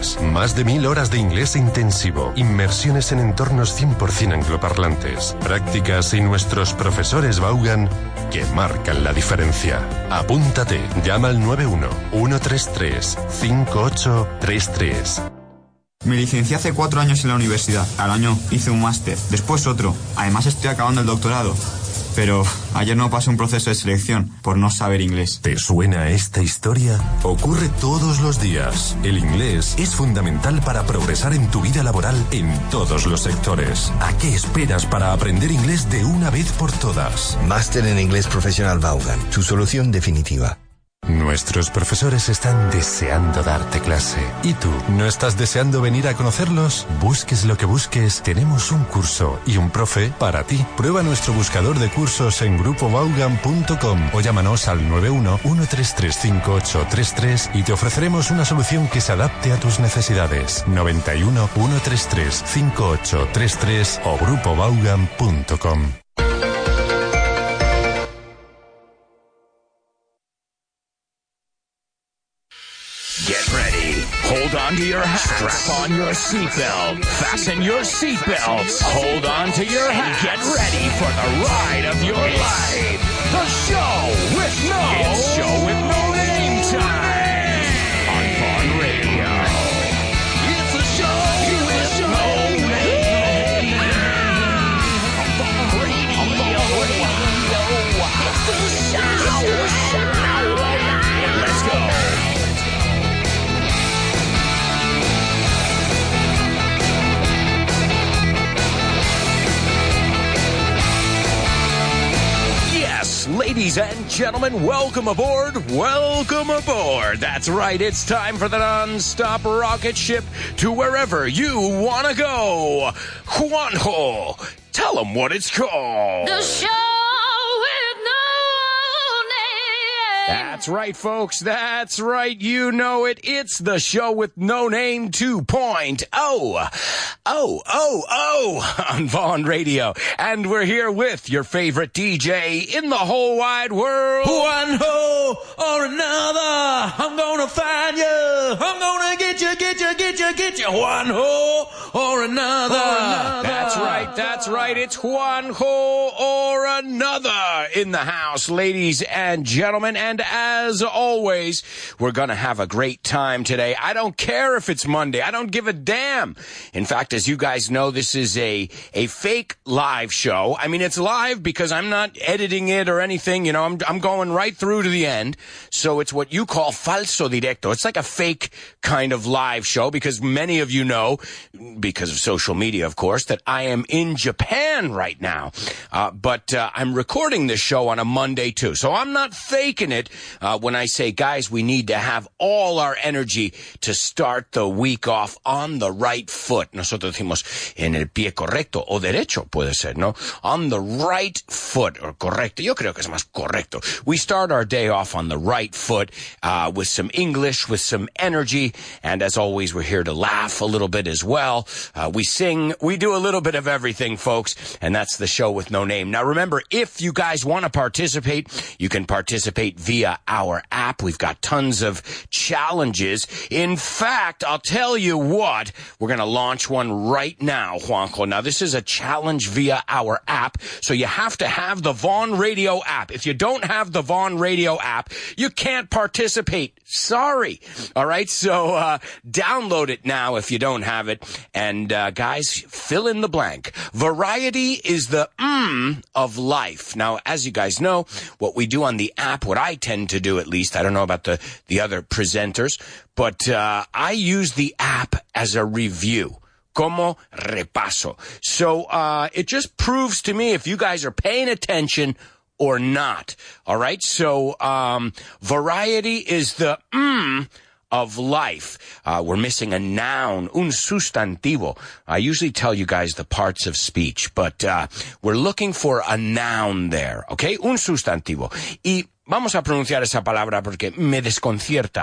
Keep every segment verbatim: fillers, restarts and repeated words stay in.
idiomas, más de mil horas de inglés intensivo, inmersiones en entornos cien por ciento angloparlantes, prácticas y nuestros profesores Vaughan que marcan la diferencia. Apúntate, llama al nueve uno, uno tres tres, cinco ocho tres tres. Me licencié hace cuatro años en la universidad. Al año hice un máster, después otro. Además estoy acabando el doctorado. Pero ayer no pasé un proceso de selección por no saber inglés. ¿Te suena esta historia? Ocurre todos los días. El inglés es fundamental para progresar en tu vida laboral en todos los sectores. ¿A qué esperas para aprender inglés de una vez por todas? Máster en Inglés Profesional Vaughan, tu solución definitiva. Nuestros profesores están deseando darte clase. ¿Y tú? ¿No estás deseando venir a conocerlos? Busques lo que busques, tenemos un curso y un profe para ti. Prueba nuestro buscador de cursos en grupo vaughan punto com o llámanos al nueve uno, uno tres tres, cinco ocho tres tres y te ofreceremos una solución que se adapte a tus necesidades. noventa y uno, ciento treinta y tres, cincuenta y ocho treinta y tres o grupo vaughan punto com. Get ready. Hold on to your hats. Strap on your seatbelt. Fasten your seatbelts. Hold on to your hats. Get ready for the ride of your life. The show with no... It's show with no name time. On Vaughn Radio. It's the show with no name. On Vaughn Radio. It's the show. Let's go. Ladies and gentlemen, welcome aboard, welcome aboard. That's right, it's time for the non-stop rocket ship to wherever you want to go. Juanjo, tell them what it's called. The show with no name. That's right, folks, that's right, you know it. It's the show with no name two point oh. Oh, oh, oh, on Vaughn Radio. And we're here with your favorite D J in the whole wide world. One hole or another, I'm gonna find you. I'm gonna get you, get you, get you, get you. One hole or another. Or another. That's right, that's right. It's one hole or another in the house, ladies and gentlemen. And as always, we're gonna have a great time today. I don't care if it's Monday. I don't give a damn. In fact, as you guys know, this is a, a fake live show. I mean, it's live because I'm not editing it or anything. You know, I'm, I'm going right through to the end. So it's what you call falso directo. It's like a fake kind of live show because many of you know, because of social media, of course, that I am in Japan right now. Uh, but, uh, I'm recording this show on a Monday too. So I'm not faking it, uh, when I say, guys, we need to have all our energy to start the week off on the right foot. Nosotros decimos en el pie correcto o derecho, puede ser, ¿no? On the right foot, or correcto. Yo creo que es más correcto. We start our day off on the right foot, uh, with some English, with some energy, and as always, we're here to laugh a little bit as well. Uh, we sing, we do a little bit of everything, folks, and that's the show with no name. Now remember, if you guys want to participate, you can participate via our app. We've got tons of challenges. In fact, I'll tell you what, we're going to launch one right now, Juanjo. Now, this is a challenge via our app, so you have to have the Vaughn Radio app. If you don't have the Vaughn Radio app, you can't participate. Sorry. All right, so uh download it now if you don't have it. And uh guys, fill in the blank. Variety is the mm of life. Now, as you guys know, what we do on the app, what I tend to do at least, I don't know about the, the other presenters, but uh I use the app as a review. Como repaso. So uh it just proves to me if you guys are paying attention or not. All right? So um variety is the mm of life. Uh we're missing a noun, un sustantivo. I usually tell you guys the parts of speech, but uh we're looking for a noun there. Okay? Un sustantivo. Y vamos a pronunciar esa palabra porque me desconcierta.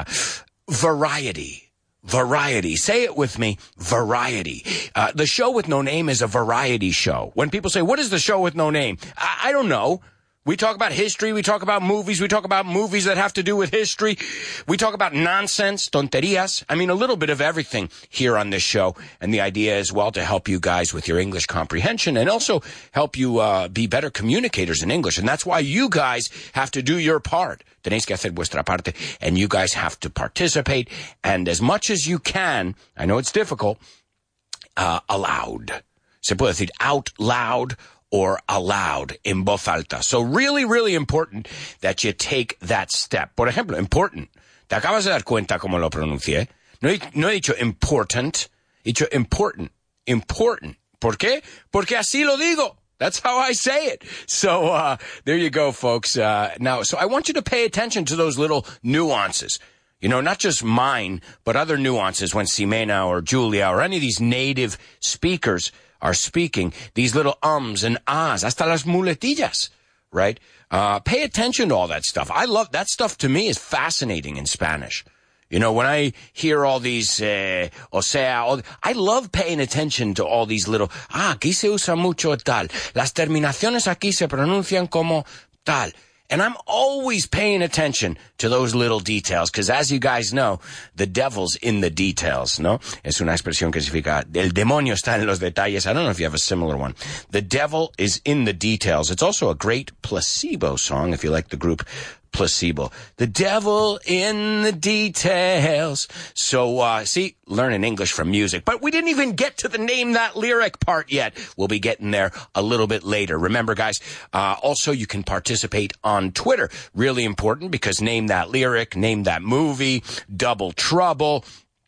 Variety. Variety. Say it with me. Variety. Uh, the show with no name is a variety show. When people say, what is the show with no name? I, I don't know. We talk about history. We talk about movies. We talk about movies that have to do with history. We talk about nonsense, tonterías. I mean, a little bit of everything here on this show. And the idea is, well, to help you guys with your English comprehension and also help you uh, be better communicators in English. And that's why you guys have to do your part. Tenéis que hacer vuestra parte. And you guys have to participate. And as much as you can, I know it's difficult, uh, aloud. Se puede decir out loud or aloud, en voz alta. So really, really important that you take that step. Por ejemplo, important. ¿Te acabas de dar cuenta cómo lo pronuncié? No he, no he dicho important, he dicho important. Important. ¿Por qué? Porque así lo digo. That's how I say it. So, uh, there you go, folks. Uh, now, so I want you to pay attention to those little nuances. You know, not just mine, but other nuances when Ximena or Julia or any of these native speakers are speaking, these little ums and ahs, hasta las muletillas, right? Uh, pay attention to all that stuff. I love, that stuff to me is fascinating in Spanish. You know, when I hear all these, eh, o sea, all, I love paying attention to all these little, ah, aquí se usa mucho tal. Las terminaciones aquí se pronuncian como tal. And I'm always paying attention to those little details, because as you guys know, the devil's in the details, ¿no? Es una expresión que significa, el demonio está en los detalles. I don't know if you have a similar one. The devil is in the details. It's also a great Placebo song, if you like the group Placebo. The devil in the details. So, uh, see, learning English from music. But we didn't even get to the name that lyric part yet. We'll be getting there a little bit later. Remember, guys, uh, also you can participate on Twitter. Really important, because name that lyric, name that movie, Double Trouble,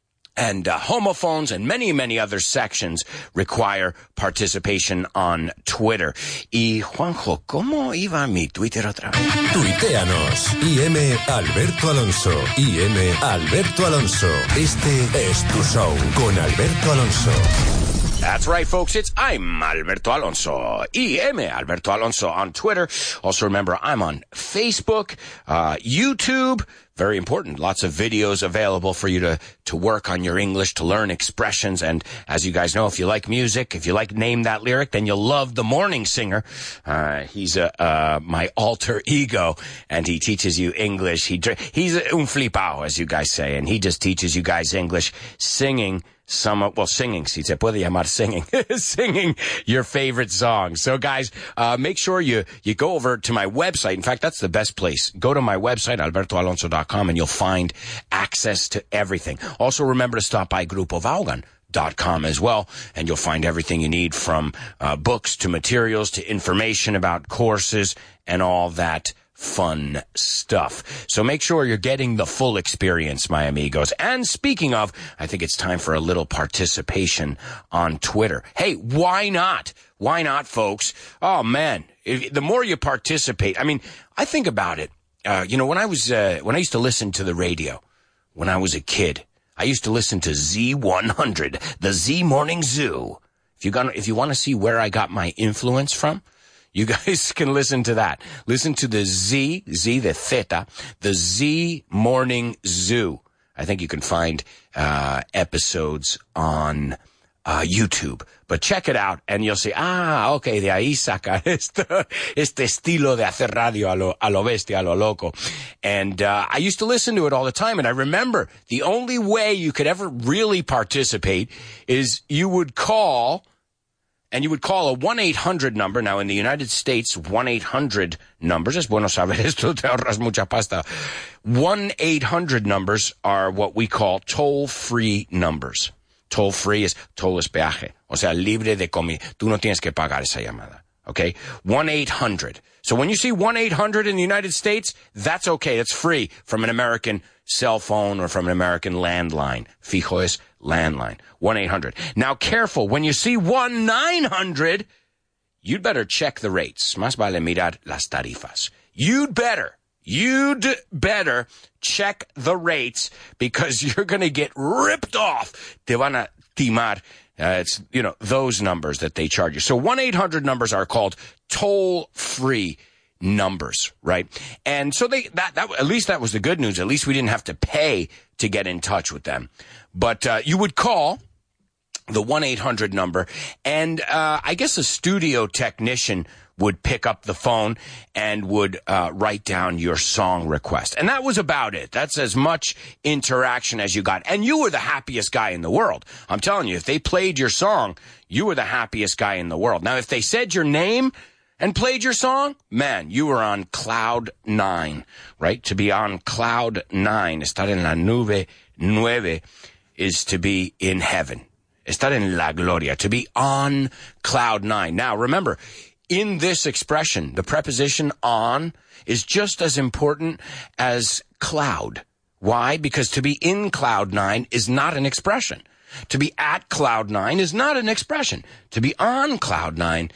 and uh, homophones and many, many other sections require participation on Twitter. Y Juanjo, ¿cómo iba mi Twitter otra vez? Tuiteanos. I M Alberto Alonso. I M Alberto Alonso. Este es tu show con Alberto Alonso. That's right, folks. It's I'm Alberto Alonso. I M Alberto Alonso on Twitter. Also remember, I'm on Facebook, uh, YouTube. Very important. Lots of videos available for you to, to work on your English, to learn expressions. And as you guys know, if you like music, if you like Name That Lyric, then you'll love The Morning Singer. Uh, he's a, uh, my alter ego, and he teaches you English. He, he's un flipao, as you guys say, and he just teaches you guys English singing some, well, singing, si se puede llamar singing, singing your favorite songs. So guys, uh, make sure you, you go over to my website. In fact, that's the best place. Go to my website, alberto alonso dot com, and you'll find access to everything. Also remember to stop by grupo vaughan dot com as well, and you'll find everything you need from, uh, books to materials to information about courses and all that fun stuff. So make sure you're getting the full experience, my amigos. And speaking of, I think it's time for a little participation on Twitter. Hey, why not? Why not, folks? Oh, man. If, the more you participate, I mean, I think about it. Uh, you know, when I was, uh, when I used to listen to the radio, when I was a kid, I used to listen to Z one hundred, the Z Morning Zoo. If you gonna, if you want to see where I got my influence from, you guys can listen to that. Listen to the Z, Z the Theta, the Z Morning Zoo. I think you can find uh episodes on uh YouTube. But check it out and you'll see, ah, okay, de ahí saca este, este estilo de hacer radio a lo, a lo bestia, a lo loco. And uh I used to listen to it all the time, and I remember the only way you could ever really participate is you would call. And you would call a one eight hundred number. Now, in the United States, one eight hundred numbers, es bueno saber esto, te ahorras mucha pasta. one eight hundred numbers are what we call toll-free numbers. Toll-free is toll es peaje. O sea, libre de comida. Tú no tienes que pagar esa llamada. Okay? one eight hundred. So when you see one eight hundred in the United States, that's okay. That's free from an American cell phone or from an American landline. Fijo es landline. one eight hundred. Now careful, when you see one nine hundred, you'd better check the rates. Más vale mirar las tarifas. You'd better, you'd better check the rates, because you're going to get ripped off. Te van a timar. Uh, it's, you know, those numbers that they charge you. So one eight hundred numbers are called toll-free numbers, right? And so they, that, that, at least that was the good news. At least we didn't have to pay to get in touch with them. But, uh, you would call the one eight hundred number, and uh, I guess a studio technician would pick up the phone and would uh, write down your song request. And that was about it. That's as much interaction as you got. And you were the happiest guy in the world. I'm telling you, if they played your song, you were the happiest guy in the world. Now, if they said your name and played your song, man, you were on cloud nine, right? To be on cloud nine, estar en la nube nueve, is to be in heaven. Estar en la gloria, to be on cloud nine. Now, remember, in this expression, the preposition on is just as important as cloud. Why? Because to be in cloud nine is not an expression. To be at cloud nine is not an expression. To be on cloud nine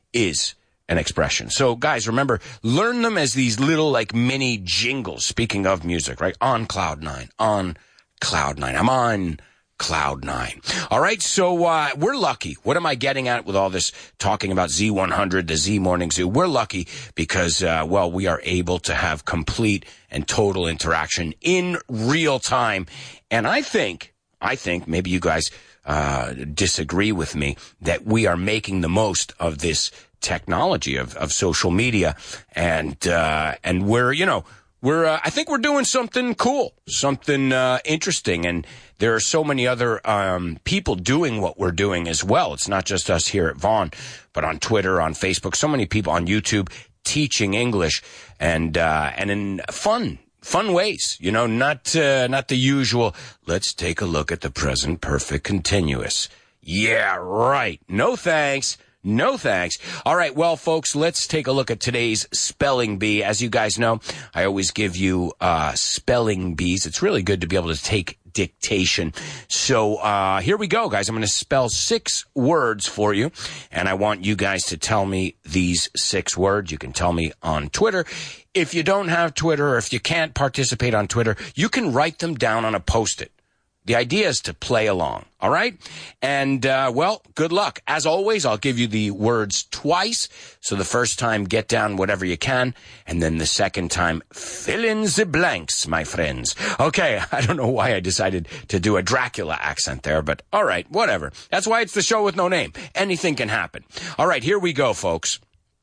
is an expression. So, guys, remember, learn them as these little, like, mini jingles, speaking of music, right? On cloud nine, on cloud nine. I'm on cloud nine. All right, so uh, we're lucky. What am I getting at with all this talking about Z one hundred, the Z Morning Zoo? We're lucky because, uh, well, we are able to have complete and total interaction in real time. And I think, I think, maybe you guys uh, disagree with me, that we are making the most of this technology of, of social media. And, uh, and we're, you know, We're, uh, I think we're doing something cool, something uh, interesting, and there are so many other um, people doing what we're doing as well. It's not just us here at Vaughan, but on Twitter, on Facebook, so many people on YouTube teaching English, and uh, and in fun, fun ways. You know, not uh, not the usual. Let's take a look at the present perfect continuous. Yeah, right. No thanks. No thanks. All right, well, folks, let's take a look at today's spelling bee. As you guys know, I always give you uh spelling bees. It's really good to be able to take dictation. So uh here we go, guys. I'm going to spell six words for you, and I want you guys to tell me these six words. You can tell me on Twitter. If you don't have Twitter, or if you can't participate on Twitter, you can write them down on a Post-it. The idea is to play along, all right? And, uh, well, good luck. As always, I'll give you the words twice. So the first time, get down whatever you can. And then the second time, fill in the blanks, my friends. Okay, I don't know why I decided to do a Dracula accent there, but all right, whatever. That's why it's the show with no name. Anything can happen. All right, here we go, folks.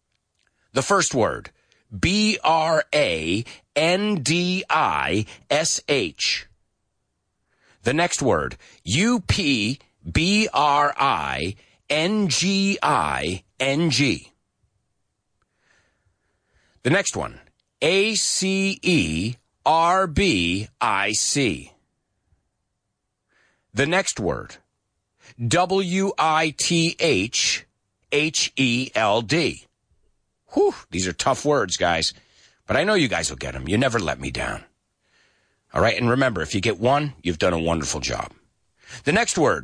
The first word, B R A N D I S H. The next word, U P B R I N G I N G. The next one, A C E R B I C. The next word, W I T H H E L D. Whew, these are tough words, guys, but I know you guys will get them. You never let me down. All right, and remember, if you get one, you've done a wonderful job. The next word,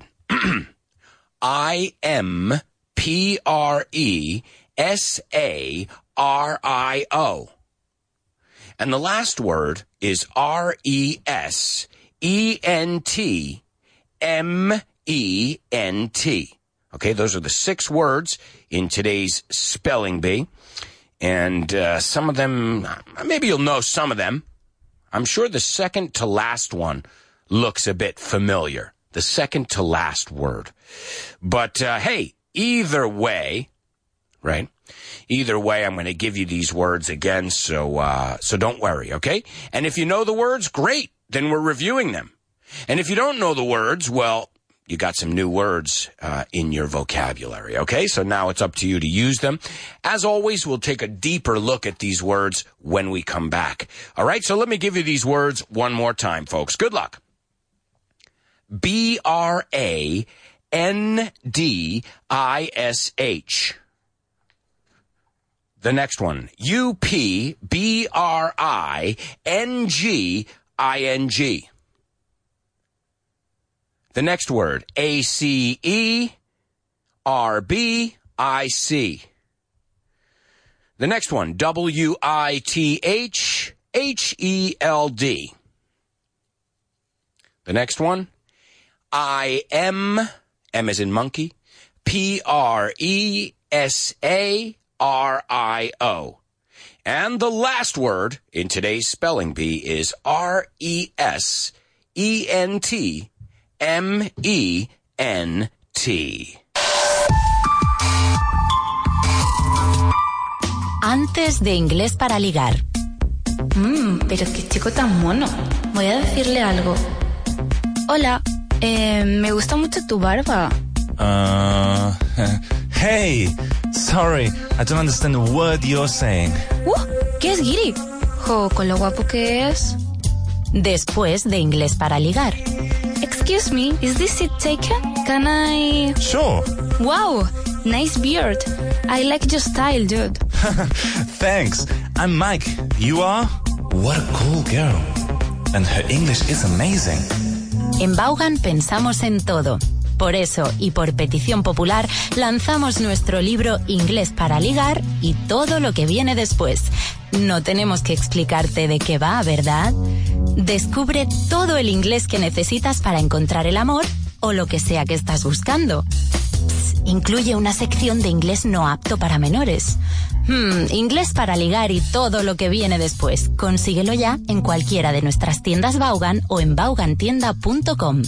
I M P R E S A R I O. And the last word is R E S E N T M E N T. Okay, those are the six words in today's spelling bee. And uh, some of them, maybe you'll know some of them. I'm sure the second to last one looks a bit familiar. The second to last word. But, uh, hey, either way, right? Either way, I'm going to give you these words again, so, uh, so don't worry, okay? And if you know the words, great. Then we're reviewing them. And if you don't know the words, well, you got some new words uh, in your vocabulary, okay? So now it's up to you to use them. As always, we'll take a deeper look at these words when we come back. All right, so let me give you these words one more time, folks. Good luck. B R A N D I S H. The next one, U P B R I N G I N G. The next word, A C E R B I C. The next one, W I T H H E L D. The next one, I M, M as in monkey, P R E S A R I O. And the last word in today's spelling bee is R E S E N T M E N tea. Antes de inglés para ligar. Mmm, pero qué chico tan mono. Voy a decirle algo. Hola, eh, me gusta mucho tu barba. Uh, hey, sorry, I don't understand a word you're saying. Uh, ¿qué es Giri? Jo, con lo guapo que es. Después de inglés para ligar. Excuse me, is this seat taken? Can I... Sure. Wow, nice beard. I like your style, dude. Thanks. I'm Mike. You are? What a cool girl. And her English is amazing. En Vaughan pensamos en todo. Por eso, y por petición popular, lanzamos nuestro libro Inglés para ligar y todo lo que viene después. No tenemos que explicarte de qué va, ¿verdad? Descubre todo el inglés que necesitas para encontrar el amor o lo que sea que estás buscando. Psst, incluye una sección de inglés no apto para menores. Hmm, inglés para ligar y todo lo que viene después. Consíguelo ya en cualquiera de nuestras tiendas Vaughan o en vaughan tienda punto com.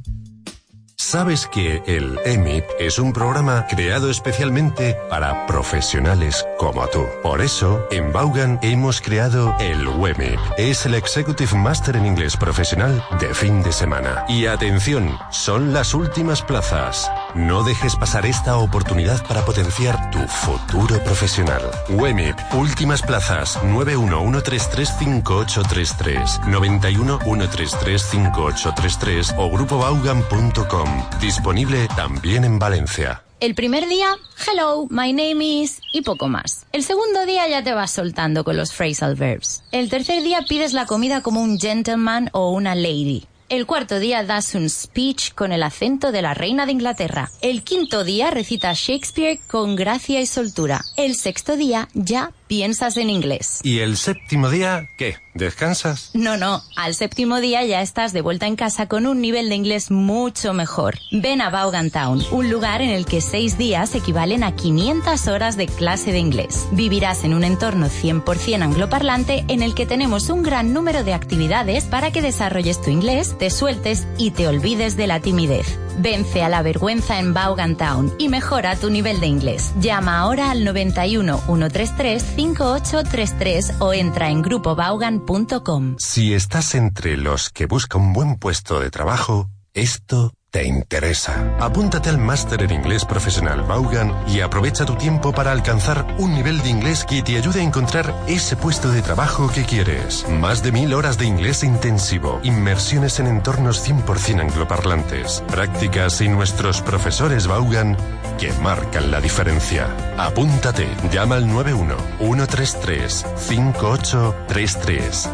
¿Sabes que el E M I P es un programa creado especialmente para profesionales como tú? Por eso, en Vaughan hemos creado el W E M I P. Es el Executive Master en Inglés Profesional de fin de semana. Y atención, son las últimas plazas. No dejes pasar esta oportunidad para potenciar tu futuro profesional. W E M I P, últimas plazas, nueve uno uno tres tres cinco ocho tres tres, nueve uno uno tres tres cinco ocho tres tres o grupo vaughan punto com. Disponible también en Valencia. El primer día, hello, my name is, y poco más. El segundo día ya te vas soltando con los phrasal verbs. El tercer día pides la comida como un gentleman o una lady. El cuarto día das un speech con el acento de la reina de Inglaterra. El quinto día recitas Shakespeare con gracia y soltura. El sexto día ya piensas en inglés. ¿Y el séptimo día qué? ¿Descansas? No, no. Al séptimo día ya estás de vuelta en casa con un nivel de inglés mucho mejor. Ven a Vaughan Town, un lugar en el que seis días equivalen a quinientas horas de clase de inglés. Vivirás en un entorno cien por ciento angloparlante en el que tenemos un gran número de actividades para que desarrolles tu inglés, te sueltes y te olvides de la timidez. Vence a la vergüenza en Vaughan Town y mejora tu nivel de inglés. Llama ahora al noventa y uno uno tres tres cinco ocho tres tres o entra en grupo vaughan punto com. Si estás entre los que busca un buen puesto de trabajo, esto te interesa. Apúntate al Máster en Inglés Profesional Vaughan y aprovecha tu tiempo para alcanzar un nivel de inglés que te ayude a encontrar ese puesto de trabajo que quieres. Más de mil horas de inglés intensivo, inmersiones en entornos cien por ciento angloparlantes, prácticas y nuestros profesores Vaughan que marcan la diferencia. Apúntate, llama al nueve uno uno tres tres cinco ocho tres tres.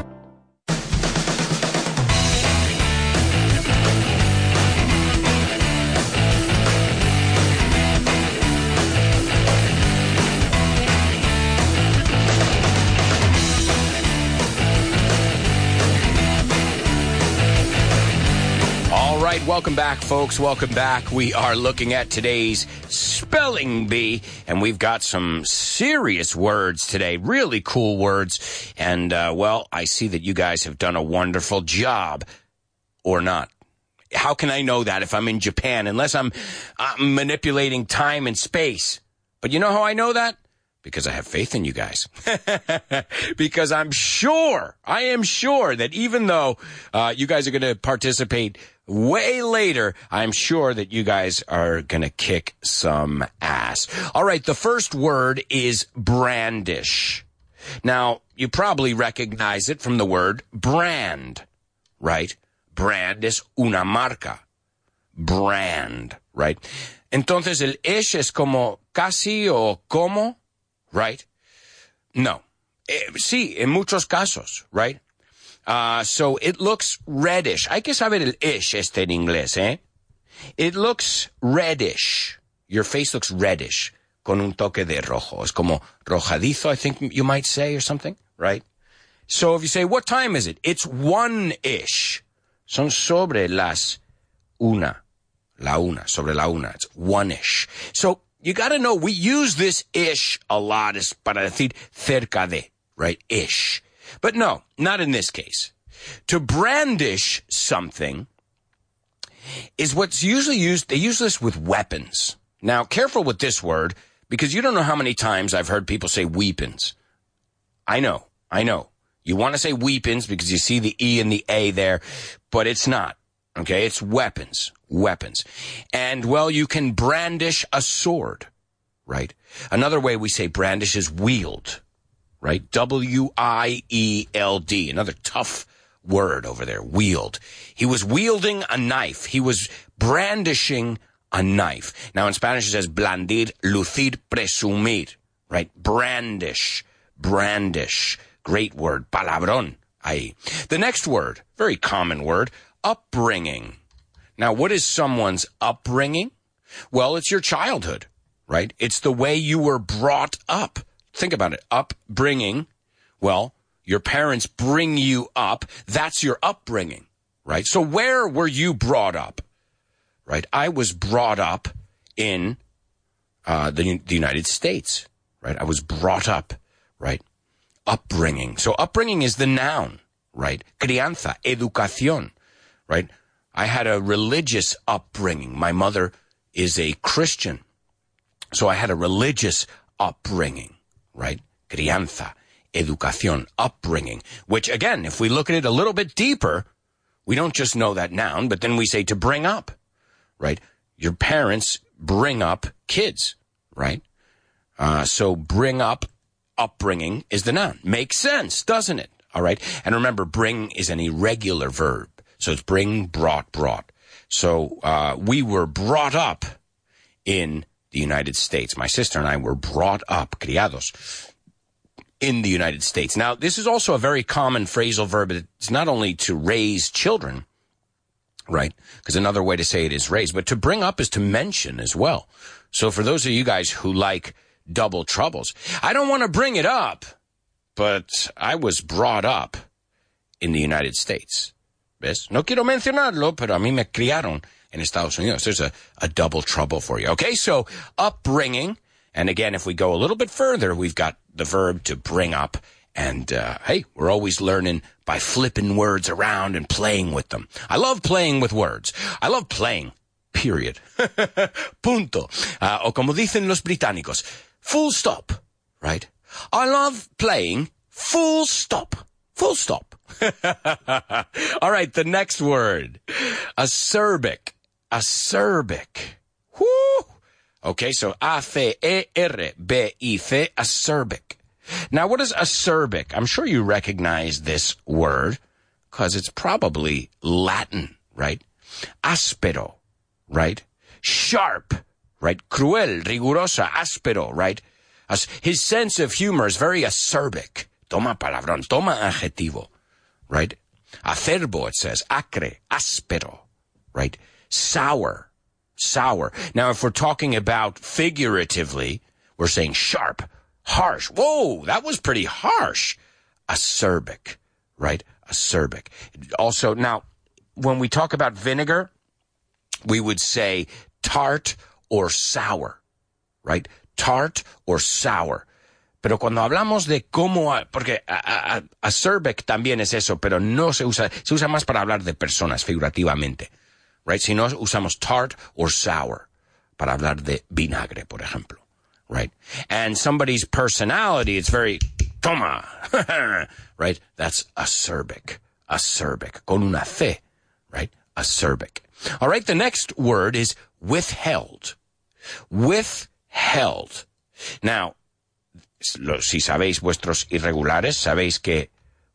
Welcome back, folks. Welcome back. We are looking at today's Spelling Bee, and we've got some serious words today, really cool words. And, uh, well, I see that you guys have done a wonderful job, or not. How can I know that if I'm in Japan, unless I'm, I'm manipulating time and space? But you know how I know that? Because I have faith in you guys. Because I'm sure, I am sure that even though uh, you guys are going to participate way later, I'm sure that you guys are going to kick some ass. All right, the first word is brandish. Now, you probably recognize it from the word brand, right? Brand is una marca. Brand, right? Entonces, el ish es como casi o como, right? No. Eh, sí, en muchos casos, right? Uh, so it looks reddish. Hay que saber el ish este en inglés, eh? It looks reddish. Your face looks reddish. Con un toque de rojo. Es como rojadizo, I think you might say, or something, right? So if you say, what time is it? It's one-ish. Son sobre las una. La una, sobre la una. It's one-ish. So you gotta know, we use this ish a lot as para decir cerca de, right? Ish. But no, not in this case. To brandish something is what's usually used, they use this with weapons. Now, careful with this word, because you don't know how many times I've heard people say weapons. I know, I know. You want to say weapons because you see the E and the A there, but it's not. Okay, it's weapons, weapons. And, well, you can brandish a sword, right? Another way we say brandish is wield, right? W I E L D, another tough word over there, wield. He was wielding a knife. He was brandishing a knife. Now, in Spanish, it says blandir, lucir, presumir, right? Brandish, brandish. Great word, palabrón, ahí. The next word, very common word, upbringing. Now, what is someone's upbringing? Well, it's your childhood, right? It's the way you were brought up. Think about it. Upbringing. Well, your parents bring you up. That's your upbringing, right? So where were you brought up, right? I was brought up in uh, the, the United States, right? I was brought up, right? Upbringing. So upbringing is the noun, right? Crianza, educación, right? I had a religious upbringing. My mother is a Christian. So I had a religious upbringing, right? Crianza, educación, upbringing, which again, if we look at it a little bit deeper, we don't just know that noun, but then we say to bring up, right? Your parents bring up kids, right? Uh, so bring up, upbringing is the noun. Makes sense, doesn't it? All right. And remember, bring is an irregular verb. So it's bring, brought, brought. So uh, we were brought up in the United States. My sister and I were brought up, criados, in the United States. Now, this is also a very common phrasal verb. It's not only to raise children, right? Because another way to say it is raise, but to bring up is to mention as well. So for those of you guys who like double troubles, I don't want to bring it up, but I was brought up in the United States. ¿Ves? No quiero mencionarlo, pero a mí me criaron en Estados Unidos. There's a, a double trouble for you. Okay, so upbringing. And again, if we go a little bit further, we've got the verb to bring up. And, uh, hey, we're always learning by flipping words around and playing with them. I love playing with words. I love playing, period. Punto. Uh, o como dicen los británicos, full stop, right? I love playing full stop. Full stop. All right, the next word. Acerbic. Acerbic. Whoo! Okay, so A C E R B I C, acerbic. Now, what is acerbic? I'm sure you recognize this word because it's probably Latin, right? Áspero, right? Sharp, right? Cruel, rigurosa, áspero, right? As his sense of humor is very acerbic. Toma palabrón, toma adjetivo, right? Acerbo, it says, acre, áspero, right? Sour, sour. Now, if we're talking about figuratively, we're saying sharp, harsh. Whoa, that was pretty harsh. Acerbic, right? Acerbic. Also, now, when we talk about vinegar, we would say tart or sour, right? Tart or sour. Pero cuando hablamos de cómo, porque a, a, acerbic también es eso, pero no se usa, se usa más para hablar de personas figurativamente, right? Si no usamos tart or sour para hablar de vinagre, por ejemplo, right? And somebody's personality, it's very, toma, right? That's acerbic, acerbic, con una C, right? Acerbic. All right, the next word is withheld. Withheld. Now, si sabéis vuestros irregulares, sabéis que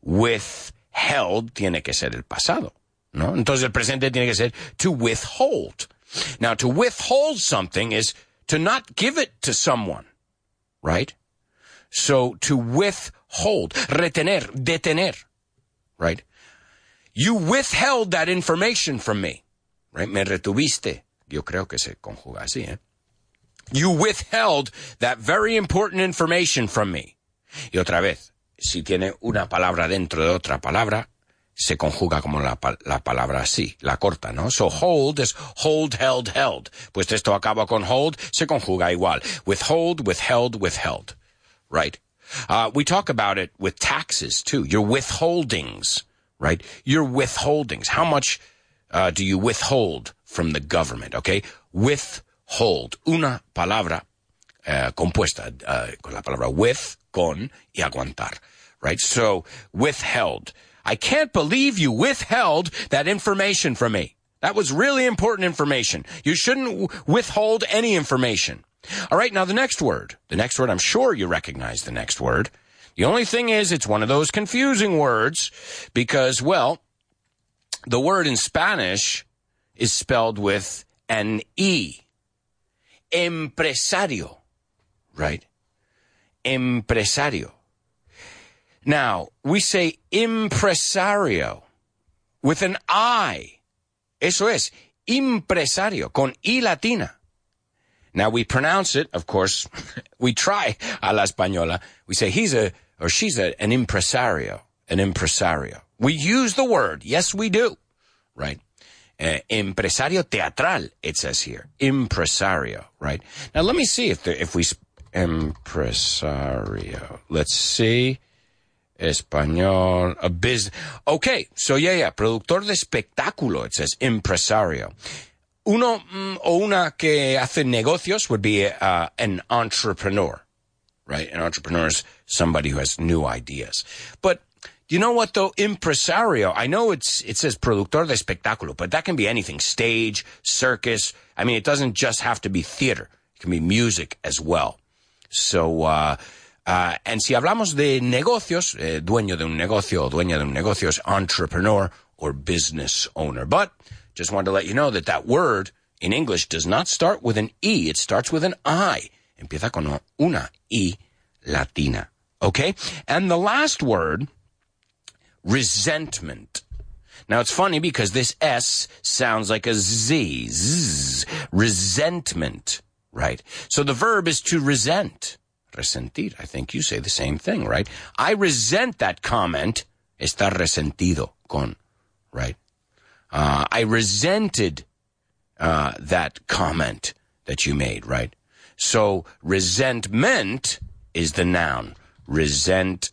withheld tiene que ser el pasado, ¿no? Entonces el presente tiene que ser to withhold. Now, to withhold something is to not give it to someone, right? So, to withhold, retener, detener, right? You withheld that information from me, right? Me retuviste. Yo creo que se conjuga así, ¿eh? You withheld that very important information from me. Y otra vez, si tiene una palabra dentro de otra palabra, se conjuga como la, la palabra así, la corta, ¿no? So hold es hold, held, held. Pues esto acaba con hold, se conjuga igual. Withhold, withheld, withheld. Right? Uh, we talk about it with taxes, too. Your withholdings, right? Your withholdings. How much uh, do you withhold from the government, okay? Withhold. Una palabra uh, compuesta uh, con la palabra with, con, y aguantar, right? So, withheld. I can't believe you withheld that information from me. That was really important information. You shouldn't w- withhold any information. All right, now the next word. The next word, I'm sure you recognize the next word. The only thing is, it's one of those confusing words because, well, the word in Spanish is spelled with an E. Empresario, right? Empresario. Now, we say impresario with an I. Eso es, impresario, con I latina. Now, we pronounce it, of course, we try a la española. We say he's a, or she's a, an impresario, an impresario. We use the word, yes, we do, right? Uh, empresario teatral, it says here. Impresario, right? Now, let me see if there, if we, empresario, let's see. Español, a business. Okay, so yeah, yeah, productor de espectáculo, it says impresario. Uno mm, o una que hace negocios would be uh, an entrepreneur, right? An entrepreneur is somebody who has new ideas. But you know what, though? Impresario, I know it's it says productor de espectáculo, but that can be anything. Stage, circus. I mean, it doesn't just have to be theater. It can be music as well. So, uh, uh, and si hablamos de negocios, eh, dueño de un negocio o dueña de un negocio es entrepreneur or business owner. But just wanted to let you know that that word in English does not start with an E. It starts with an I. Empieza con una I latina. Okay? And the last word, resentment. Now, it's funny because this S sounds like a Z. Zzz. Resentment, right? So the verb is to resent. Resentir. I think you say the same thing, right? I resent that comment. Está resentido con, right? Uh, I resented uh, that comment that you made, right? So resentment is the noun. Resentment,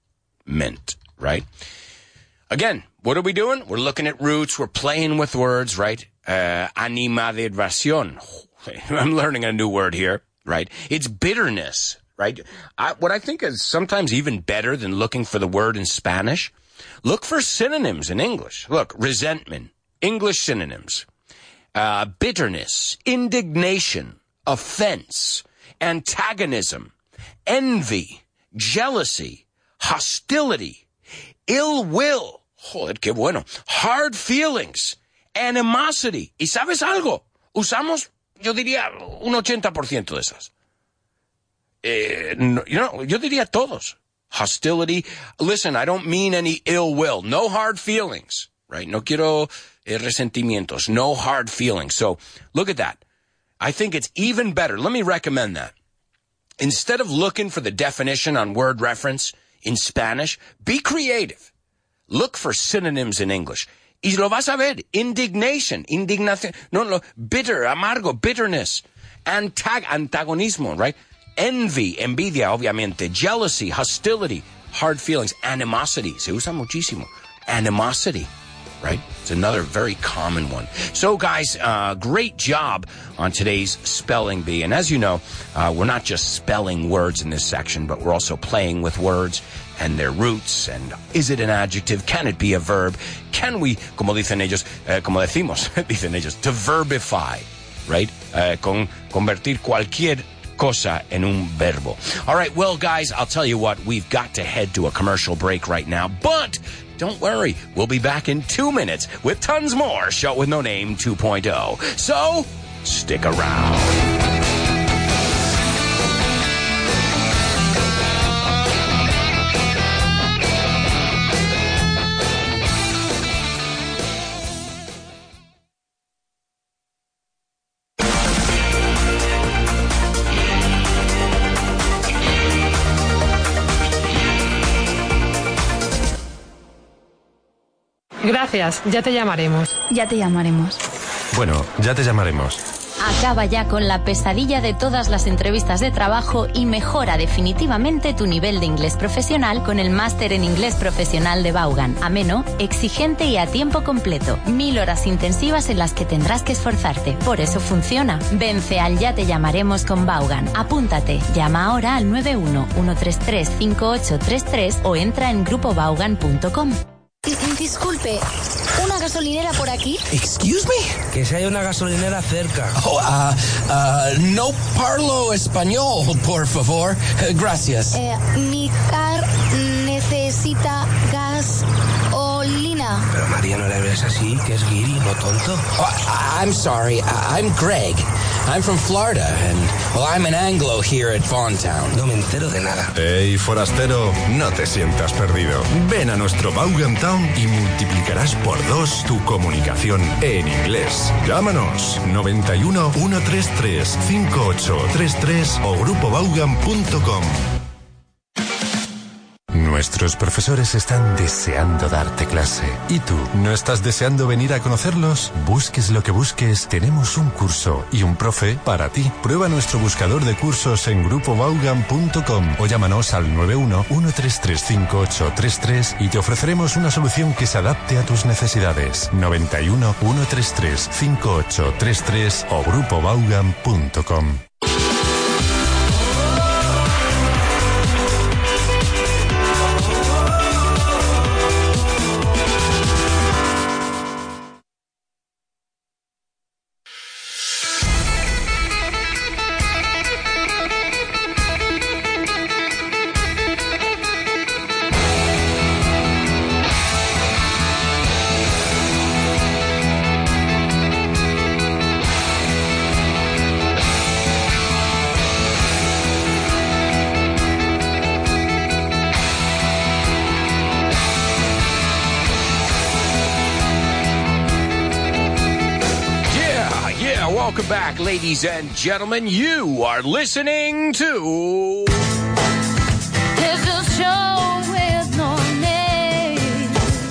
right? Again, what are we doing? We're looking at roots. We're playing with words, right? Uh, animadversación. I'm learning a new word here, right? It's bitterness, right? I, what I think is sometimes even better than looking for the word in Spanish, look for synonyms in English. Look, resentment, English synonyms, uh, bitterness, indignation, offense, antagonism, envy, jealousy, hostility, ill will, joder, qué bueno, hard feelings, animosity. ¿Y sabes algo? Usamos, yo diría, un ochenta por ciento de esas. Eh, no, you know, yo diría todos. Hostility. Listen, I don't mean any ill will. No hard feelings, right? No quiero eh, resentimientos. No hard feelings. So, look at that. I think it's even better. Let me recommend that. Instead of looking for the definition on word reference in Spanish, be creative. Look for synonyms in English. Y lo vas a ver. Indignation, indignación, no, no, bitter, amargo, bitterness, antag- antagonismo, right? Envy, envidia, obviamente, jealousy, hostility, hard feelings, animosity. Se usa muchísimo. Animosity, right? It's another very common one. So, guys, uh, great job on today's Spelling Bee. And as you know, uh, we're not just spelling words in this section, but we're also playing with words and their roots. And is it an adjective? Can it be a verb? Can we, como dicen ellos, eh, como decimos, dicen ellos, to verbify, right? Uh, con convertir cualquier cosa en un verbo. All right, well, guys, I'll tell you what, we've got to head to a commercial break right now, but don't worry, we'll be back in two minutes with tons more Show With No Name two point oh. So, stick around. Gracias, ya te llamaremos. Ya te llamaremos. Bueno, ya te llamaremos. Acaba ya con la pesadilla de todas las entrevistas de trabajo y mejora definitivamente tu nivel de inglés profesional con el máster en inglés profesional de Vaughan. Ameno, exigente y a tiempo completo. Mil horas intensivas en las que tendrás que esforzarte. Por eso funciona. Vence al Ya te llamaremos con Vaughan. Apúntate. Llama ahora al nueve uno uno tres tres cinco ocho tres tres o entra en grupo vaughan punto com. Disculpe, ¿una gasolinera por aquí? Excuse me? Que si hay una gasolinera cerca. Oh, uh, uh, no parlo español, por favor. Uh, gracias. Eh, mi car necesita gasolina. Pero María, no le ves así, que es guiri, no tonto. Oh, I'm sorry. I'm Greg. I'm from Florida, and, well, I'm an Anglo here at Vaughantown. No me entero de nada. Hey, forastero, no te sientas perdido. Ven a nuestro Vaughan Town y multiplicarás por dos tu comunicación en inglés. Llámanos noventa y uno uno tres tres cinco ocho tres tres o grupo vaughan punto com. Nuestros profesores están deseando darte clase. ¿Y tú, no estás deseando venir a conocerlos? Busques lo que busques, tenemos un curso y un profe para ti. Prueba nuestro buscador de cursos en grupo vaughan punto com o llámanos al nueve uno uno tres tres cinco ocho tres tres y te ofreceremos una solución que se adapte a tus necesidades. noventa y uno uno tres tres cinco ocho tres tres o grupo vaughan punto com. Welcome back, ladies and gentlemen. You are listening to... It's a show with no name.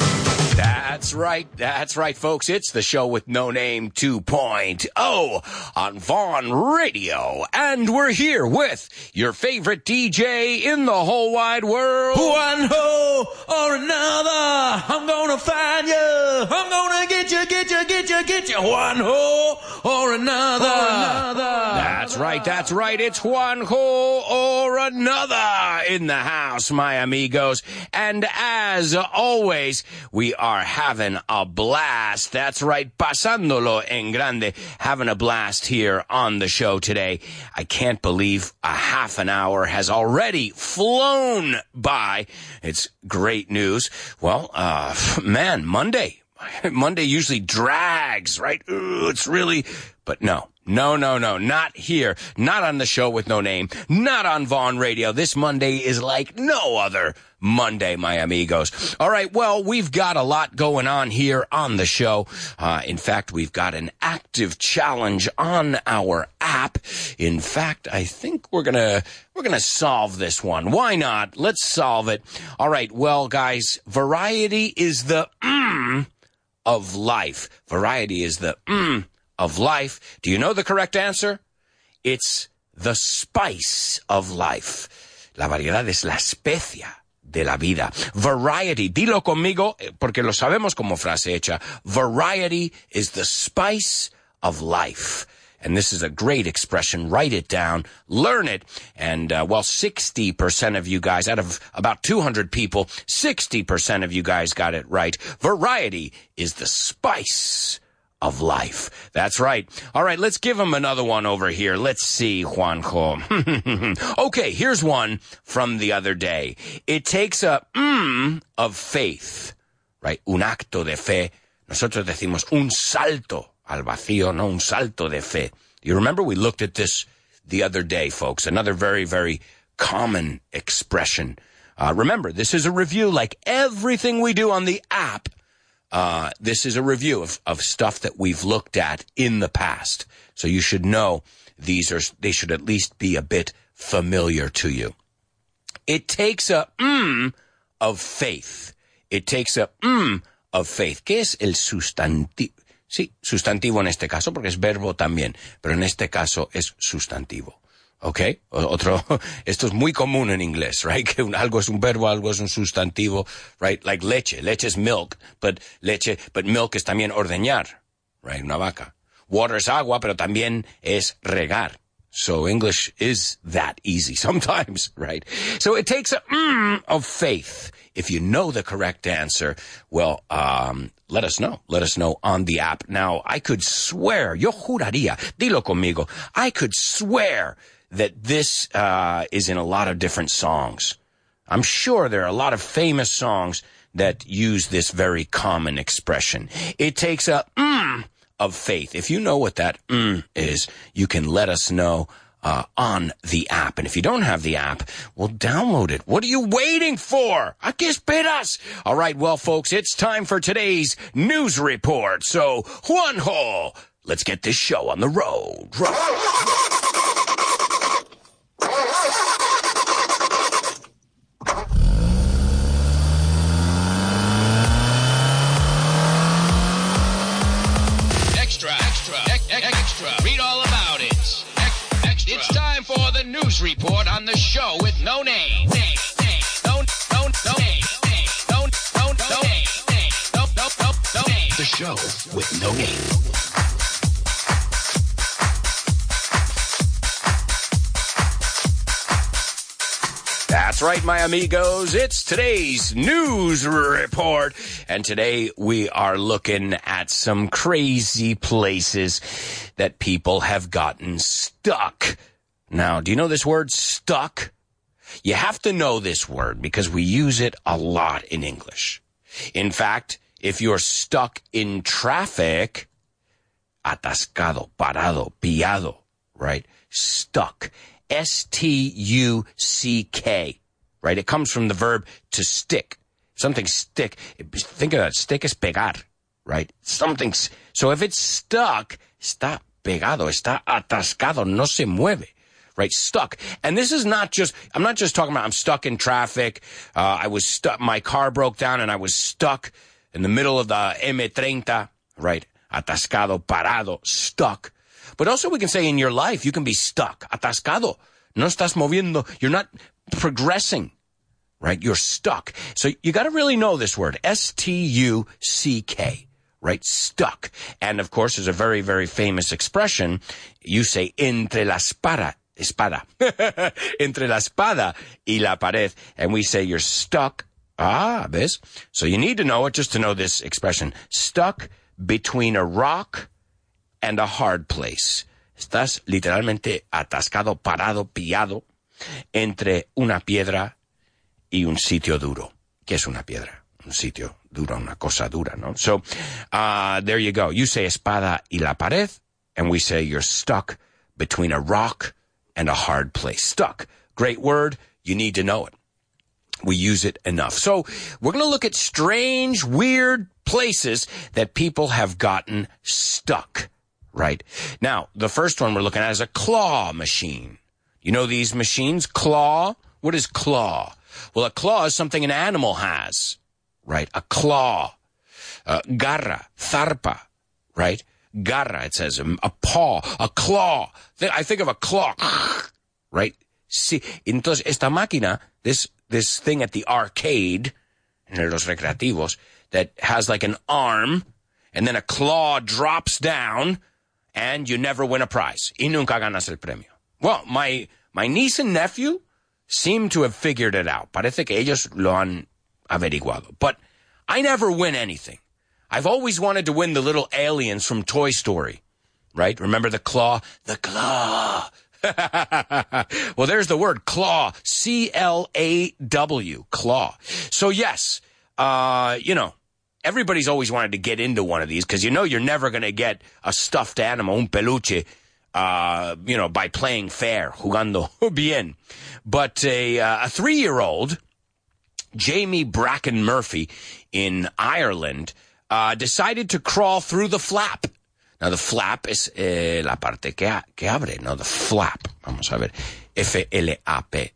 That's right, that's right, folks. It's the show with no name two point oh on Vaughan Radio. And we're here with your favorite D J in the whole wide world. One hole or another, I'm gonna find you. I'm gonna get you, get you, get you, get you. One hole or another. Or another. That's right, that's right. It's one hole or another in the house, my amigos. And as always, we are having a blast. That's right, pasándolo en grande, having a blast here on the show today. I can't believe a half an hour has already flown by. It's great news. Well, uh, man, Monday. Monday usually drags, right? Ooh, it's really, but no. No, no, no, not here. Not on the show with no name. Not on Vaughan Radio. This Monday is like no other Monday, my amigos. All right, well, we've got a lot going on here on the show. Uh, in fact, we've got an active challenge on our app. In fact, I think we're gonna, we're gonna solve this one. Why not? Let's solve it. All right, well, guys, variety is the mm of life. Variety is the mm of life. Do you know the correct answer? It's the spice of life. La variedad es la especia de la vida. Variety, dilo conmigo, porque lo sabemos como frase hecha. Variety is the spice of life. And this is a great expression. Write it down, learn it, and, uh, well, sixty percent of you guys, out of about two hundred people, sixty percent of you guys got it right. Variety is the spice of life. That's right. All right, let's give him another one over here. Let's see, Juanjo. Okay, here's one from the other day. It takes a mm of faith, right? Un acto de fe. Nosotros decimos un salto al vacío, no un salto de fe. You remember we looked at this the other day, folks. Another very, very common expression. Uh, remember, this is a review like everything we do on the app. Uh, this is a review of, of stuff that we've looked at in the past. So you should know these are, they should at least be a bit familiar to you. It takes a mm of faith. It takes a mm of faith. ¿Qué es el sustantivo? Sí, sustantivo en este caso, porque es verbo también, pero en este caso es sustantivo. ¿Ok? Otro, esto es muy común en inglés, right? Que un, algo es un verbo, algo es un sustantivo, right? Like leche. Leche es milk, but leche, but milk es también ordeñar, right? Una vaca. Water es agua, pero también es regar. So English is that easy sometimes, right? So it takes a mm of faith. If you know the correct answer, well, um, let us know. Let us know on the app. Now, I could swear, yo juraría, dilo conmigo, I could swear that this uh, is in a lot of different songs. I'm sure there are a lot of famous songs that use this very common expression. It takes a mm of faith. If you know what that mm is, you can let us know uh, on the app. And if you don't have the app, well, download it. What are you waiting for? ¿A qué esperas? All right, well, folks, it's time for today's news report. So, Juanjo, let's get this show on the road. Read all about it. Extra. It's time for the news report on the show with no name. Name, name, no, no, no name. Name, no, no, no name. Name, no, no, no, no name. The show with no name. That's right, my amigos. It's today's news report. And today we are looking at some crazy places that people have gotten stuck. Now, do you know this word, stuck? You have to know this word because we use it a lot in English. In fact, if you're stuck in traffic, atascado, parado, pillado, right? Stuck. S T U C K, right? It comes from the verb to stick. Something stick. Think of that. Stick is pegar, right? Something's, so if it's stuck, está pegado, está atascado, no se mueve, right? Stuck. And this is not just, I'm not just talking about I'm stuck in traffic. Uh, I was stuck, my car broke down and I was stuck in the middle of the M thirty, right? Atascado, parado, stuck. But also we can say in your life, you can be stuck, atascado. No estás moviendo. You're not progressing, right? You're stuck. So you got to really know this word, S T U C K, right? Stuck. And of course, there's a very, very famous expression. You say, entre la espada, espada, entre la espada y la pared. And we say you're stuck. Ah, ¿ves? So you need to know it just to know this expression. Stuck between a rock and a hard place. Estás literalmente atascado, parado, pillado entre una piedra y un sitio duro. ¿Qué es una piedra? Un sitio duro, una cosa dura, ¿no? So, uh, there you go. You say espada y la pared, and we say you're stuck between a rock and a hard place. Stuck. Great word. You need to know it. We use it enough. So, we're going to look at strange, weird places that people have gotten stuck. Right. Now, the first one we're looking at is a claw machine. You know these machines? Claw? What is claw? Well, a claw is something an animal has. Right? A claw. Uh, garra, zarpa. Right? Garra, it says, a paw, a claw. I think of a claw. Right? Sí. Entonces, esta máquina, this, this thing at the arcade, en los recreativos, that has like an arm, and then a claw drops down, and you never win a prize. Y nunca ganas el premio. Well, my, my niece and nephew seem to have figured it out. Parece que ellos lo han averiguado. But I never win anything. I've always wanted to win the little aliens from Toy Story. Right? Remember the claw? The claw. Well, there's the word claw. C L A W. Claw. So yes, uh, you know, everybody's always wanted to get into one of these because you know you're never going to get a stuffed animal, un peluche, uh, you know, by playing fair, jugando bien. But a, uh, a three-year-old, Jamie Bracken Murphy in Ireland, uh, decided to crawl through the flap. Now, the flap is eh, la parte que, que abre, no, the flap. Vamos a ver. F L A P.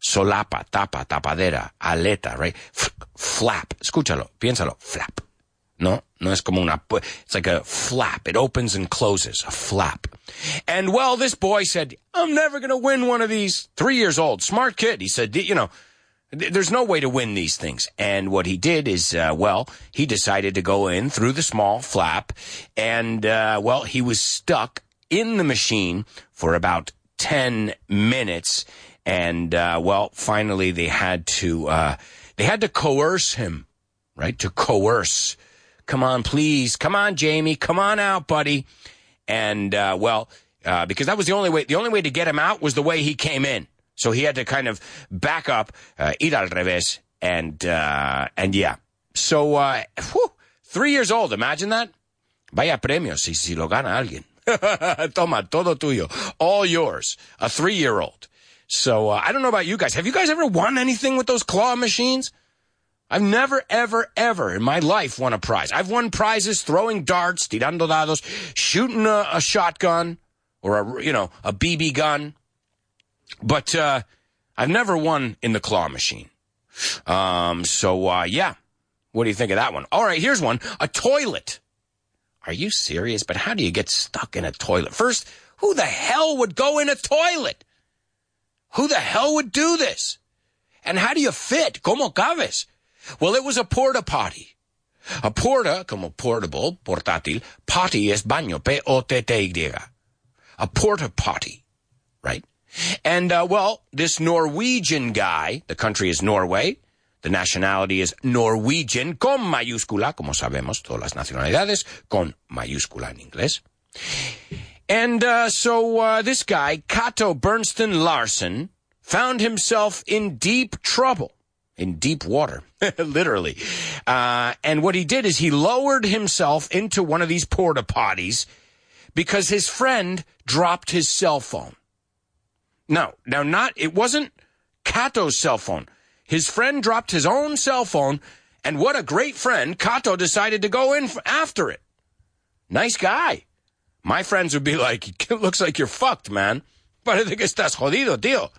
Solapa, tapa, tapadera, aleta, right? F- flap. Escúchalo, piénsalo. Flap. No, no es como una, it's like a flap. It opens and closes, a flap. And well, this boy said, I'm never going to win one of these. Three years old, smart kid. He said, you know, there's no way to win these things. And what he did is, uh, well, he decided to go in through the small flap. And, uh, well, he was stuck in the machine for about ten minutes. And, uh, well, finally they had to, uh, they had to coerce him, right? To coerce. Come on, please. Come on, Jamie. Come on out, buddy. And, uh, well, uh, because that was the only way, the only way to get him out was the way he came in. So he had to kind of back up, uh, ir al revés, and, uh, and yeah. So, uh, whew, three years old, imagine that? Vaya premio si, si lo gana alguien. Toma, todo tuyo. All yours. A three-year-old. So, uh, I don't know about you guys. Have you guys ever won anything with those claw machines? I've never, ever, ever in my life won a prize. I've won prizes throwing darts, tirando dados, shooting a, a shotgun, or a, you know, a B B gun. But, uh, I've never won in the claw machine. Um, so, uh, yeah. What do you think of that one? All right, here's one. A toilet. Are you serious? But how do you get stuck in a toilet? First, who the hell would go in a toilet? Who the hell would do this? And how do you fit? ¿Cómo cabes? Well, it was a porta potty. A porta, como portable, portátil, potty es baño, P O T T Y. A porta potty, right? And, uh, well, this Norwegian guy, the country is Norway, the nationality is Norwegian, con mayúscula, como sabemos, todas las nacionalidades, con mayúscula en inglés. And, uh, so, uh, this guy, Cato Bernstein Larsen, found himself in deep trouble. In deep water, literally. Uh, and what he did is he lowered himself into one of these porta potties because his friend dropped his cell phone. No, now not, it wasn't Cato's cell phone. His friend dropped his own cell phone, and what a great friend, Cato decided to go in after it. Nice guy. My friends would be like, it looks like you're fucked, man. Parece que estás jodido, tío.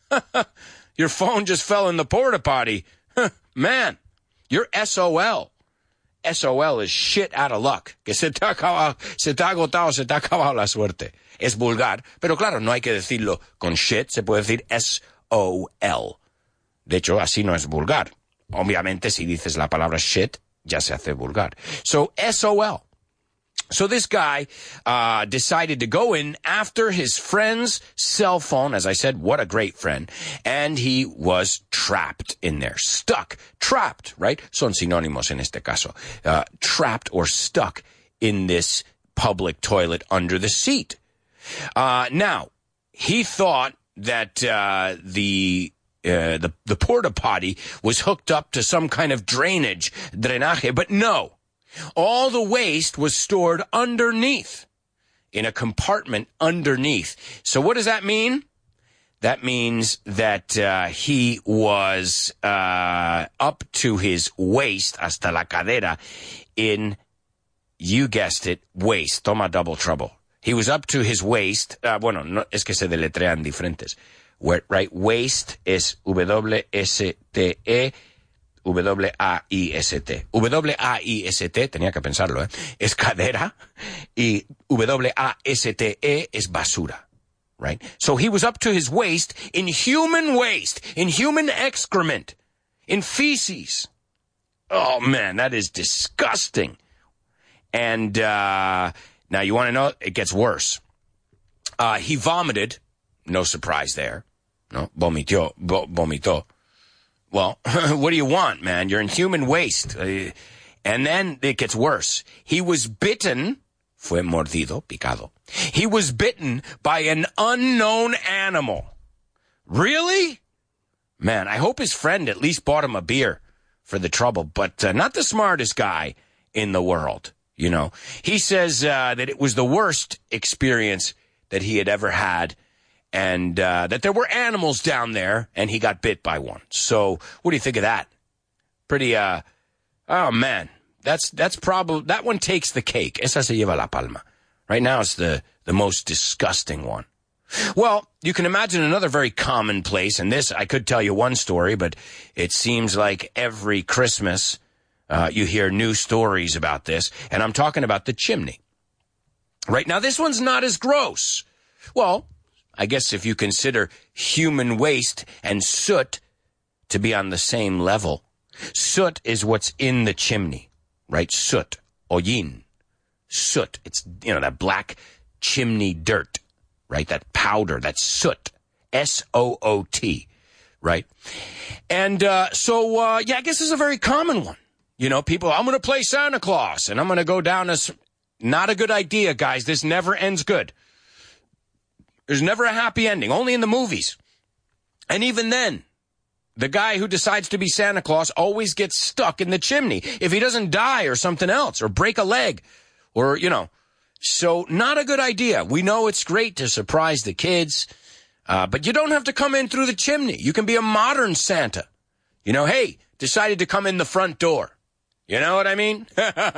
Your phone just fell in the porta potty. Man, you're S O L. S O L is shit out of luck. Que se te ha acabado, se te ha agotado, se te ha acabado la suerte. Es vulgar, pero claro, no hay que decirlo con shit, se puede decir S O L. De hecho, así no es vulgar. Obviamente, si dices la palabra shit, ya se hace vulgar. So, S O L. So this guy uh decided to go in after his friend's cell phone. As I said, what a great friend. And he was trapped in there. Stuck. Trapped, right? Son sinónimos en este caso. Uh, trapped or stuck in this public toilet under the seat. Uh now, he thought that uh the uh the, the porta potty was hooked up to some kind of drainage, drenaje, but no. All the waste was stored underneath, in a compartment underneath. So what does that mean? That means that uh, he was uh, up to his waist, hasta la cadera, in, you guessed it, waist. Toma double trouble. He was up to his waist. Uh, bueno, no, es que se deletrean diferentes. Where, right? Waist es W S T E. W A I S T. W A I S T, tenía que pensarlo, ¿eh? Es cadera, y W A S T E es basura, right? So he was up to his waist in human waste, in human excrement, in feces. Oh, man, that is disgusting. And, uh, now you want to know, it gets worse. Uh, he vomited, no surprise there, no? Vomitió, vo- vomitó. Well, what do you want, man? You're in human waste. Uh, and then it gets worse. He was bitten, fue mordido, picado. He was bitten by an unknown animal. Really? Man, I hope his friend at least bought him a beer for the trouble, but uh, not the smartest guy in the world, you know. He says uh, that it was the worst experience that he had ever had. And uh, that there were animals down there, and he got bit by one. So, what do you think of that? Pretty, uh, oh man, that's that's probably, that one takes the cake. Esa se lleva la palma. Right now, it's the, the most disgusting one. Well, you can imagine another very common place, and this, I could tell you one story, but it seems like every Christmas, uh, you hear new stories about this, and I'm talking about the chimney. Right, now this one's not as gross. Well, I guess if you consider human waste and soot to be on the same level. Soot is what's in the chimney, right? Soot, hollín, soot. It's, you know, that black chimney dirt, right? That powder, that soot, S O O T, right? And uh, so, uh, yeah, I guess this is a very common one. You know, people, I'm going to play Santa Claus, and I'm going to go down as... Not a good idea, guys. This never ends good. There's never a happy ending, only in the movies. And even then, the guy who decides to be Santa Claus always gets stuck in the chimney if he doesn't die or something else or break a leg or, you know. So not a good idea. We know it's great to surprise the kids, uh, but you don't have to come in through the chimney. You can be a modern Santa. You know, hey, decided to come in the front door. You know what I mean?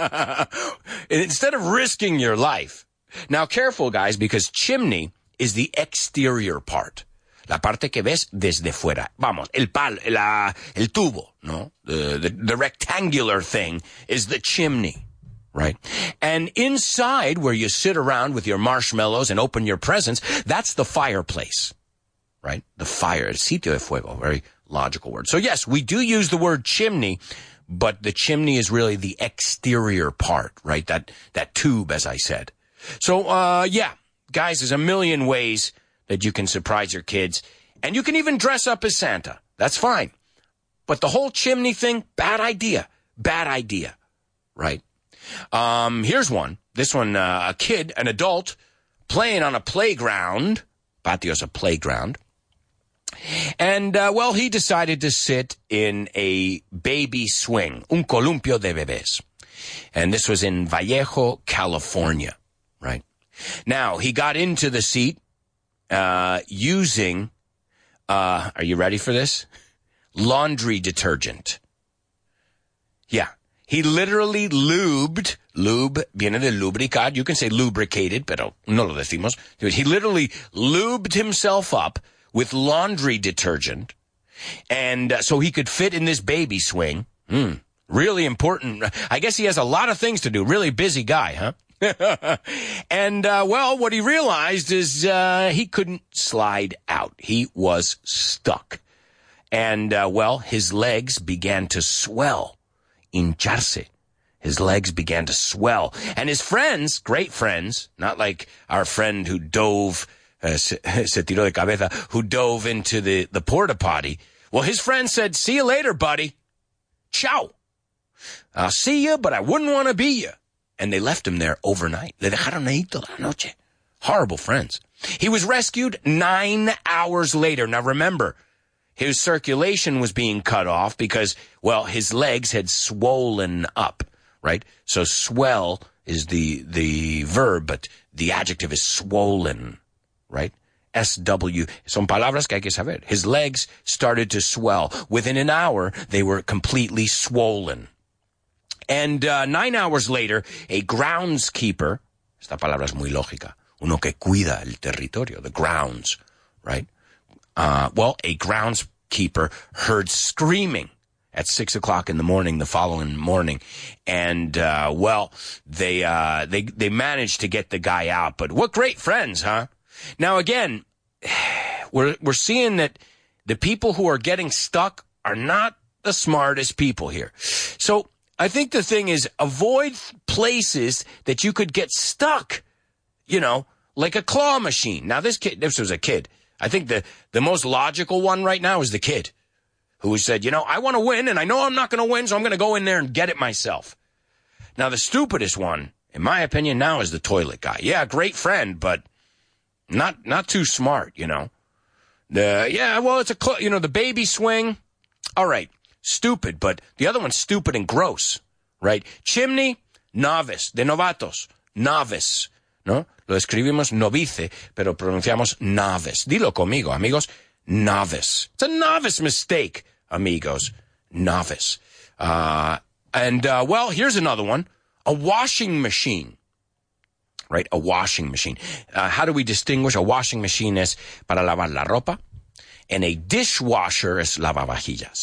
Instead of risking your life. Now, careful, guys, because chimney is the exterior part. La parte que ves desde fuera. Vamos, el pal, la, el tubo, no? The, the, the rectangular thing is the chimney, right? And inside, where you sit around with your marshmallows and open your presents, that's the fireplace, right? The fire, el sitio de fuego, very logical word. So, yes, we do use the word chimney, but the chimney is really the exterior part, right? That, that tube, as I said. So, uh, yeah, guys, there's a million ways that you can surprise your kids. And you can even dress up as Santa. That's fine. But the whole chimney thing, bad idea. Bad idea, right? Um, here's one. This one, uh, a kid, an adult, playing on a playground. Patio's a playground. And, uh, well, he decided to sit in a baby swing, un columpio de bebés. And this was in Vallejo, California, right? Now, he got into the seat uh, using, uh, are you ready for this? Laundry detergent. Yeah. He literally lubed, lube, viene de lubricar, you can say lubricated, pero no lo decimos. He literally lubed himself up with laundry detergent, and uh, so he could fit in this baby swing. Mm, really important. I guess he has a lot of things to do. Really busy guy, huh? And, uh, well, what he realized is uh, he couldn't slide out. He was stuck. And, uh, well, his legs began to swell. Hincharse. His legs began to swell. And his friends, great friends, not like our friend who dove... Uh, se, se tiró de cabeza, who dove into the, the porta potty. Well, his friend said, see you later, buddy. Ciao. I'll see you, but I wouldn't want to be you. And they left him there overnight. Le dejaron ahí toda la noche. Horrible friends. He was rescued nine hours later. Now remember, his circulation was being cut off because, well, his legs had swollen up, right? So swell is the, the verb, but the adjective is swollen. Right? S W. Son palabras que hay que saber. His legs started to swell. Within an hour, they were completely swollen. And uh, nine hours later, a groundskeeper, esta palabra es muy lógica, uno que cuida el territorio, the grounds, right? Uh, well, a groundskeeper heard screaming at six o'clock in the morning, the following morning. And, uh, well, they, uh, they, they managed to get the guy out. But what great friends, huh? Now, again, we're we're seeing that the people who are getting stuck are not the smartest people here. So I think the thing is avoid places that you could get stuck, you know, like a claw machine. Now, this kid, this was a kid. I think the, the most logical one right now is the kid who said, you know, I want to win, and I know I'm not going to win, so I'm going to go in there and get it myself. Now, the stupidest one, in my opinion, now is the toilet guy. Yeah, great friend, but... Not not too smart, you know. The yeah, well, it's a cl- you know the baby swing. All right, stupid, but the other one's stupid and gross, right? Chimney, novice, de novatos, novice, no? Lo escribimos novice, pero pronunciamos novice. Dilo conmigo, amigos, novice. It's a novice mistake, amigos, novice. Uh, and uh, well, here's another one: a washing machine. Right, a washing machine. Uh, how do we distinguish? A washing machine es para lavar la ropa, and a dishwasher es lavavajillas.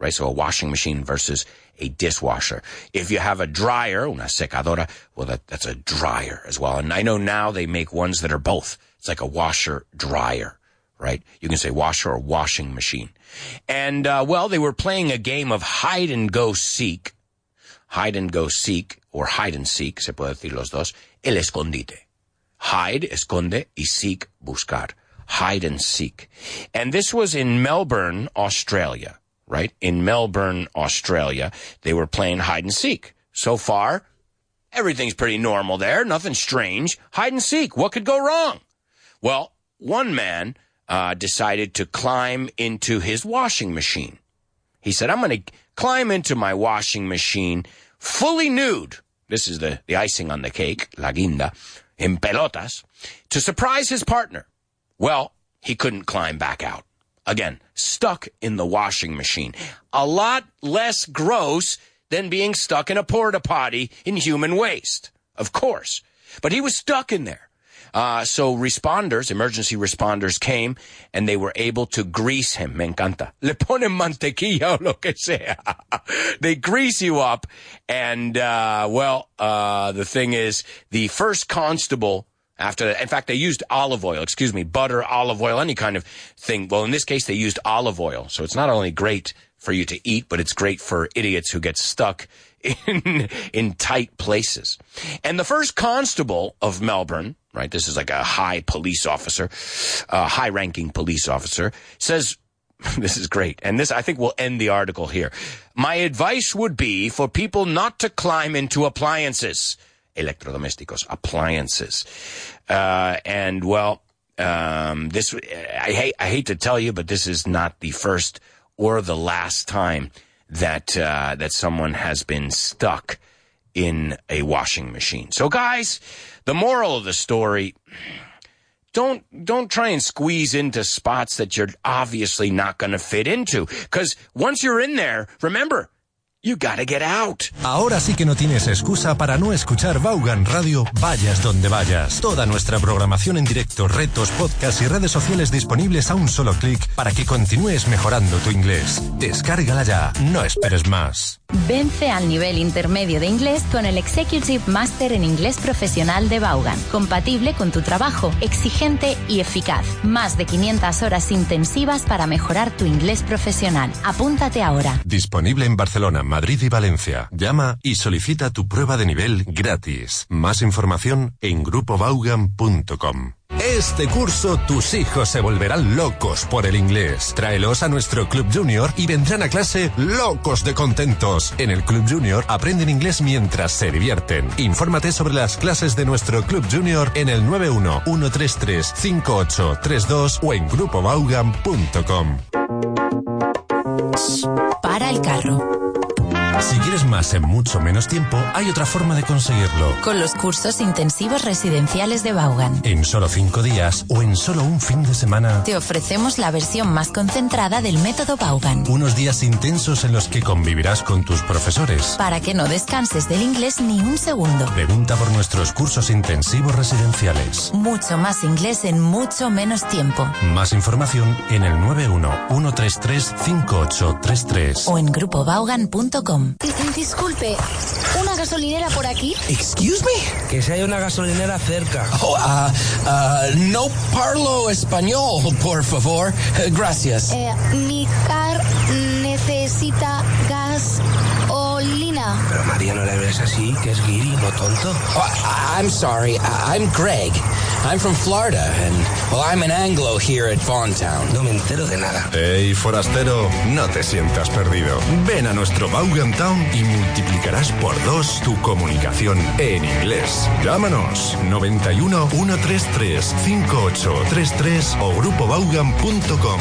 right? So a washing machine versus a dishwasher. If you have a dryer, una secadora, well, that, that's a dryer as well. And I know now they make ones that are both. It's like a washer dryer, right? You can say washer or washing machine. And, uh, well, they were playing a game of hide and go seek. Hide and go seek, or hide and seek, se puede decir los dos, el escondite. Hide, esconde, y seek, buscar. Hide and seek. And this was in Melbourne, Australia. Right? In Melbourne, Australia, they were playing hide and seek. So far, everything's pretty normal there. Nothing strange. Hide and seek. What could go wrong? Well, one man uh, decided to climb into his washing machine. He said, I'm going to climb into my washing machine fully nude. This is the, the icing on the cake, la guinda, in pelotas, to surprise his partner. Well, he couldn't climb back out. Again, stuck in the washing machine. A lot less gross than being stuck in a porta potty in human waste, of course. But he was stuck in there. Uh, so responders, emergency responders came and they were able to grease him. Me encanta. Le ponen mantequilla o lo que sea. They grease you up. And, uh, well, uh, the thing is, the first constable after that, in fact, they used olive oil, excuse me, butter, olive oil, any kind of thing. Well, in this case, they used olive oil. So it's not only great for you to eat, but it's great for idiots who get stuck in, in tight places. And the first constable of Melbourne, right, this is like a high police officer, a high-ranking police officer, says, this is great. And this, I think, will end the article here. My advice would be for people not to climb into appliances. Electrodomésticos, appliances. Uh, and well, um, this, I hate, I hate to tell you, but this is not the first or the last time that, uh, that someone has been stuck in a washing machine. So guys, the moral of the story, don't, don't try and squeeze into spots that you're obviously not going to fit into. Cause once you're in there, remember, you gotta get out. Ahora sí que no tienes excusa para no escuchar Vaughan Radio, vayas donde vayas. Toda nuestra programación en directo, retos, podcasts y redes sociales disponibles a un solo clic para que continúes mejorando tu inglés. Descárgala ya, no esperes más. Vence al nivel intermedio de inglés con el Executive Master en Inglés Profesional de Vaughan. Compatible con tu trabajo, exigente y eficaz. Más de quinientas horas intensivas para mejorar tu inglés profesional. Apúntate ahora. Disponible en Barcelona, Madrid y Valencia. Llama y solicita tu prueba de nivel gratis. Más información en grupo vaughan punto com. Este curso tus hijos se volverán locos por el inglés. Tráelos a nuestro Club Junior y vendrán a clase locos de contentos. En el Club Junior aprenden inglés mientras se divierten. Infórmate sobre las clases de nuestro Club Junior en el nueve uno, uno tres tres, cinco ocho tres dos o en grupo vaughan punto com. Para el carro. Si quieres más en mucho menos tiempo, hay otra forma de conseguirlo. Con los cursos intensivos residenciales de Vaughan. En solo cinco días o en solo un fin de semana. Te ofrecemos la versión más concentrada del método Vaughan. Unos días intensos en los que convivirás con tus profesores. Para que no descanses del inglés ni un segundo. Pregunta por nuestros cursos intensivos residenciales. Mucho más inglés en mucho menos tiempo. Más información en el nueve uno, uno tres tres, cinco ocho tres tres. O en grupo vaughan punto com. Disculpe, ¿una gasolinera por aquí? Excuse me? Que si hay una gasolinera cerca. Oh, uh, uh, no parlo español, por favor. Gracias. Eh, mi car necesita gasolina. Pero María, no le ves así, que es guiri, no tonto. Oh, I'm sorry, I'm Greg. I'm from Florida, and, well, I'm an Anglo here at Vaughan. No me entero de nada. Hey, forastero, no te sientas perdido. Ven a nuestro Vaughan Town y multiplicarás por dos tu comunicación en inglés. Llámanos noventa y uno, uno tres tres, cinco ocho tres tres o grupo vaughan punto com.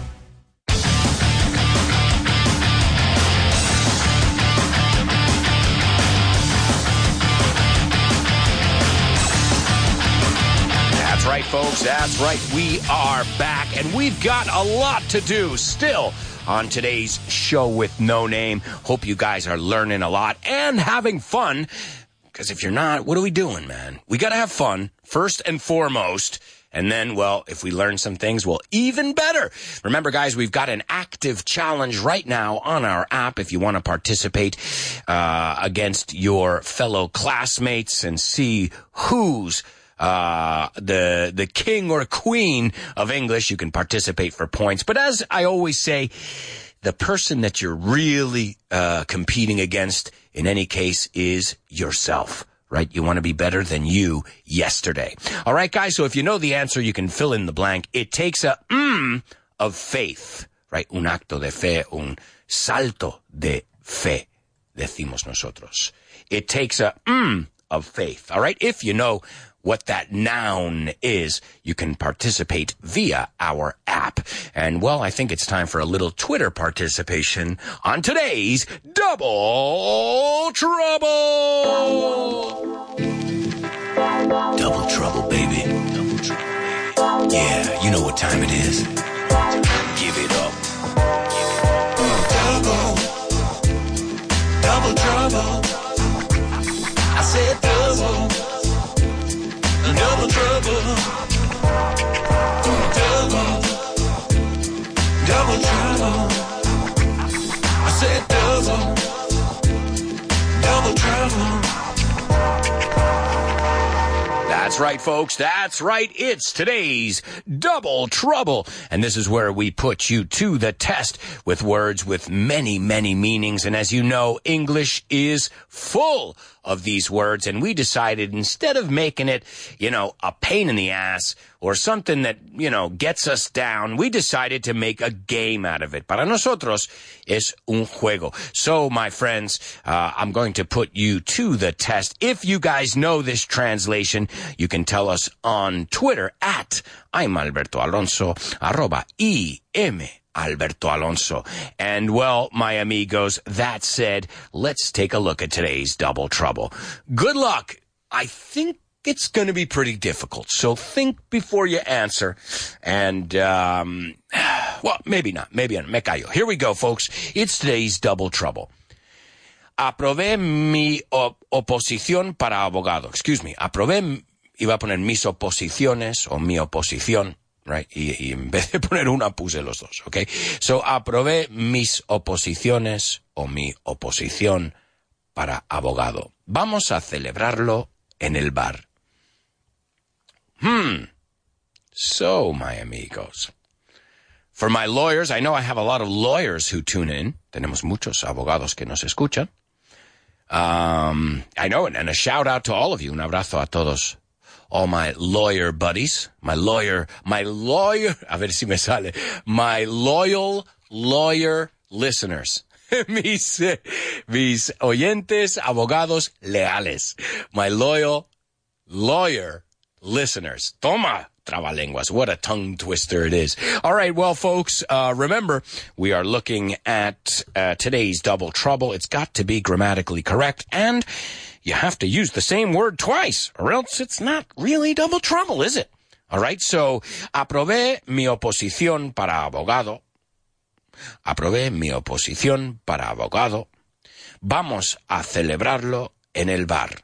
Right, folks, that's right. We are back, and we've got a lot to do still on today's show with No Name. Hope you guys are learning a lot and having fun, because if you're not, what are we doing, man? We got to have fun, first and foremost, And then, well, if we learn some things, well, even better. Remember, guys, we've got an active challenge right now on our app if you want to participate uh, against your fellow classmates and see who's uh the the king or queen of English. You can participate for points. But as I always say, the person that you're really uh competing against in any case is yourself. Right? You want to be better than you yesterday. All right, guys. So if you know the answer, you can fill in the blank. It takes a mm of faith, right? Un acto de fe, un salto de fe, decimos nosotros. It takes a mm of faith. All right. If you know what that noun is, you can participate via our app. And, well, I think it's time for a little Twitter participation on today's Double Trouble! Double Trouble, baby. Double Trouble, baby. Yeah, you know what time it is. Give it up. Double. Double Trouble. I said double. Double trouble, double, double trouble. I said double, double trouble. That's right, folks. That's right. It's today's Double Trouble. And this is where we put you to the test with words with many, many meanings. And as you know, English is full of these words, and we decided instead of making it, you know, a pain in the ass or something that, you know, gets us down, we decided to make a game out of it. Para nosotros es un juego. So, my friends, uh, I'm going to put you to the test. If you guys know this translation, you can tell us on Twitter at I'm Alberto Alonso, arroba I M Alberto Alonso. And, well, my amigos, that said, let's take a look at today's Double Trouble. Good luck. I think it's going to be pretty difficult, so think before you answer. And, um, well, maybe not. Maybe me callo. Here we go, folks. It's today's Double Trouble. Aprobé mi op- oposición para abogado. Excuse me. Aprobé, iba a poner mis oposiciones o mi oposición. Right? Y, y en vez de poner una, puse los dos, okay? So, aprobé mis oposiciones o mi oposición para abogado. Vamos a celebrarlo en el bar. Hmm. So, my amigos. For my lawyers, I know I have a lot of lawyers who tune in. Tenemos muchos abogados que nos escuchan. Um, I know, and a shout out to all of you. Un abrazo a todos. All my lawyer buddies, my lawyer, my lawyer, a ver si me sale, my loyal lawyer listeners, mis, mis oyentes, abogados leales, my loyal lawyer listeners. Toma, trabalenguas, what a tongue twister it is. All right, well, folks, uh, remember, we are looking at uh, today's Double Trouble. It's got to be grammatically correct, and you have to use the same word twice, or else it's not really double trouble, is it? All right, so, aprobé mi oposición para abogado. Aprobé mi oposición para abogado. Vamos a celebrarlo en el bar.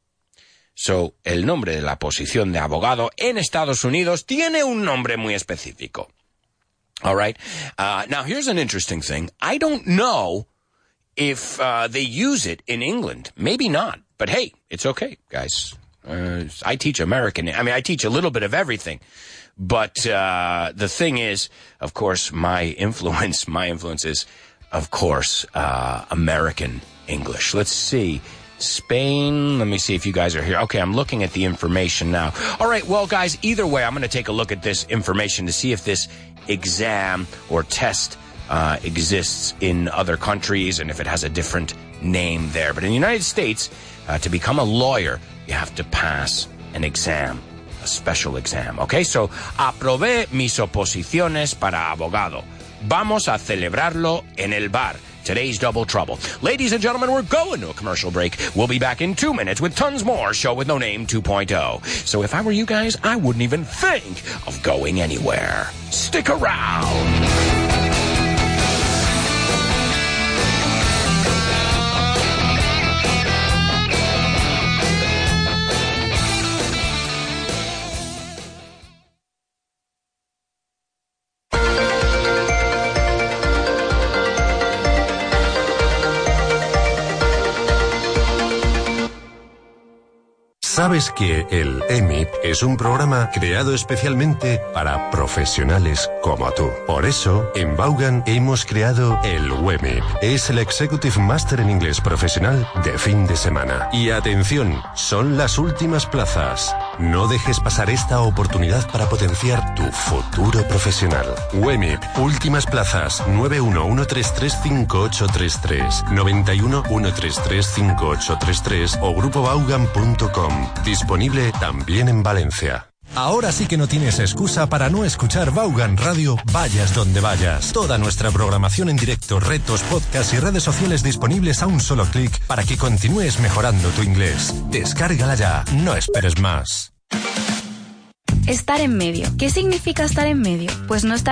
So, el nombre de la posición de abogado en Estados Unidos tiene un nombre muy específico. All right, uh, now here's an interesting thing. I don't know if uh, they use it in England. Maybe not. But hey, it's okay, guys. Uh, I teach American. I mean, I teach a little bit of everything. But uh, the thing is, of course, my influence, my influence is, of course, uh, American English. Let's see. Spain. Let me see if you guys are here. Okay, I'm looking at the information now. All right, well, guys, either way, I'm going to take a look at this information to see if this exam or test uh, exists in other countries and if it has a different name there. But in the United States, uh, to become a lawyer, you have to pass an exam, a special exam. Okay, so, aprobé mis oposiciones para abogado. Vamos a celebrarlo en el bar. Today's Double Trouble. Ladies and gentlemen, we're going to a commercial break. We'll be back in two minutes with tons more Show with No Name two point oh. So if I were you guys, I wouldn't even think of going anywhere. Stick around. Sabes que el E M I P es un programa creado especialmente para profesionales como tú. Por eso, en Vaughan hemos creado el W E M I P. Es el Executive Master en Inglés Profesional de fin de semana. Y atención, son las últimas plazas. No dejes pasar esta oportunidad para potenciar tu futuro profesional. W E M I P, últimas plazas, nueve uno uno tres tres cinco ocho tres tres, noventa y uno uno tres tres cinco ocho tres tres o grupo vaughan punto com. Disponible también en Valencia. Ahora sí que no tienes excusa para no escuchar Vaughan Radio, vayas donde vayas. Toda nuestra programación en directo, retos, podcasts y redes sociales disponibles a un solo clic para que continúes mejorando tu inglés. Descárgala ya, no esperes más. Estar en medio. ¿Qué significa estar en medio? Pues no estar